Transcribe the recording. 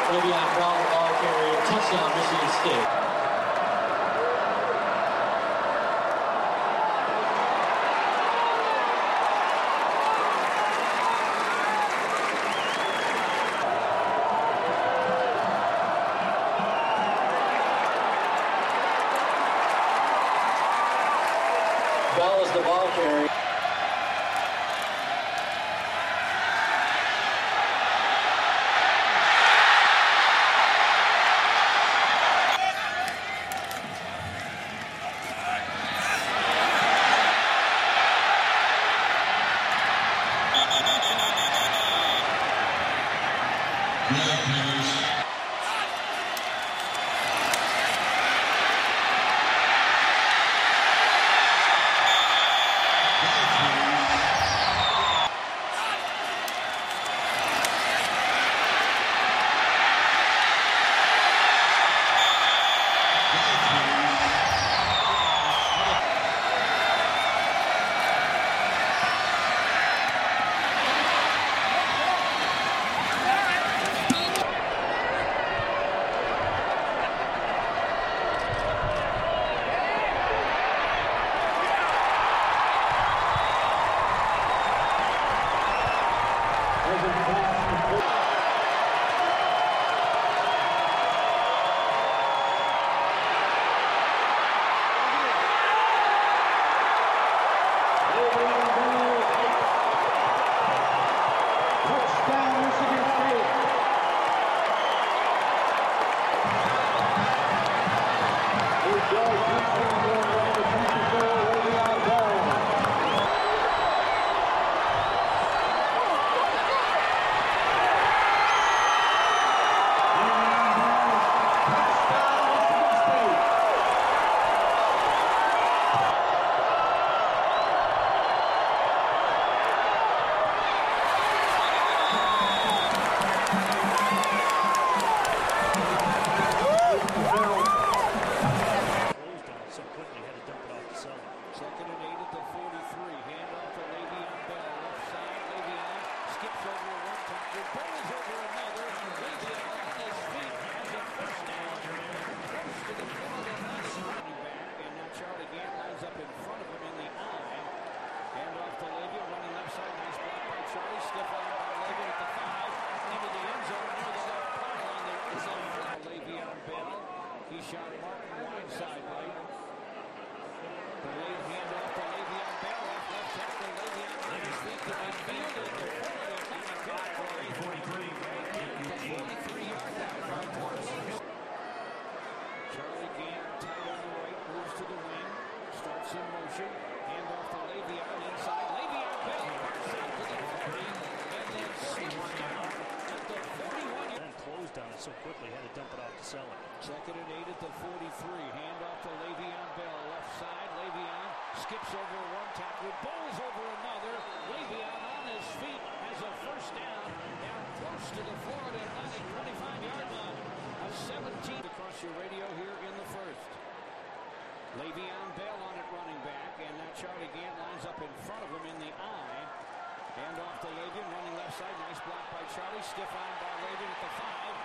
Le'Veon Bell, the ball carrier, touchdown, Michigan State. Bell is the ball carrier. Shot Martin wide side right. The late hand off to Le'Veon Bell. Left tackle Le'Veon on his feet to midfield. And the territory. 43-yard line. Charlie Gant tight on the right. Moves to the wing. Starts in motion. Hand off to Le'Veon inside. Le'Veon Bell. Outside to the 40. And then slips down at the 41. And closed on it so quickly. Had to dump it off to Selleck. Second and 8 at the 43. Hand off to Le'Veon Bell. Left side. Le'Veon skips over one tackle. Bowls over another. Le'Veon on his feet has a first down. Down close to the Florida Atlantic 25-yard line. A 17 across your radio here in the first. Le'Veon Bell on it running back. And now Charlie Gant lines up in front of him in the eye. Hand off to Le'Veon running left side. Nice block by Charlie. Stiff arm by Le'Veon at the 5.